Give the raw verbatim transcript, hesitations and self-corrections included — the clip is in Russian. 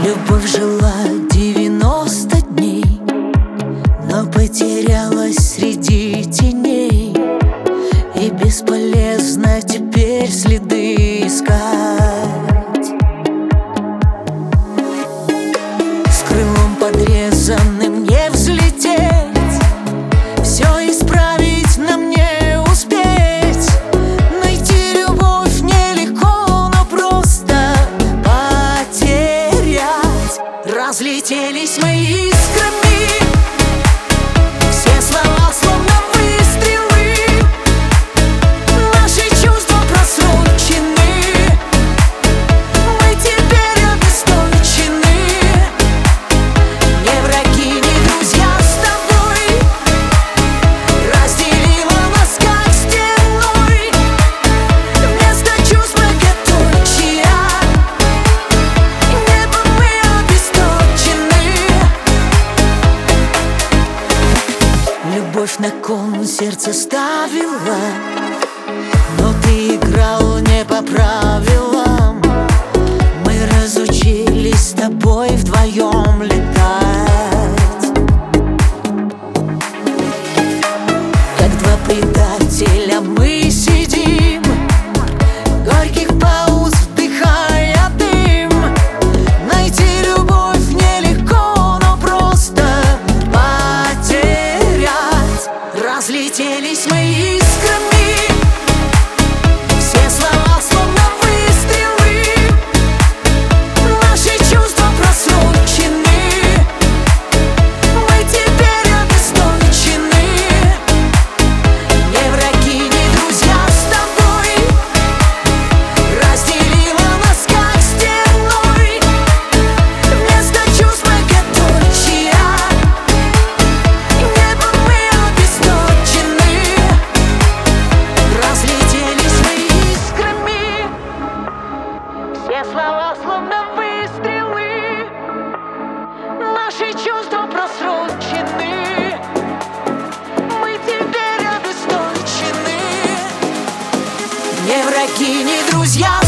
Любовь жила девяносто дней, но потерялась среди теней, и бесполезно теперь следы искать. С крылом подрезанным не взлететь, все исправить нам не успеть. Найти любовь нелегко, но просто потерять. Разлетелись мы искрами, все слова словно выстрелы. Наши чувства просрочены, мы теперь обесточены. Не враги, не друзья с тобой, разделила нас как стеной. Вместо чувств многоточия небом мы обесточены. Любовь на кон сердце ставила, но ты играл не по правилам. Мы разучились с тобой вдвоем летать, как два предателя мы сидим, горьких пауз вдыхая дым. Найти любовь нелегко, но просто потерять. Разлетелись мы искрами, все слова словно выстрелы. Наши чувства просрочены, мы теперь обесточены. Не враги, не друзья с тобой, разделила нас как стеной. Вместо чувств многоточия небом мы обесточены. Разлетелись мы искрами, все слова словно выстрелы. Наши чувства просрочены, мы теперь обесточены. Не враги, не друзья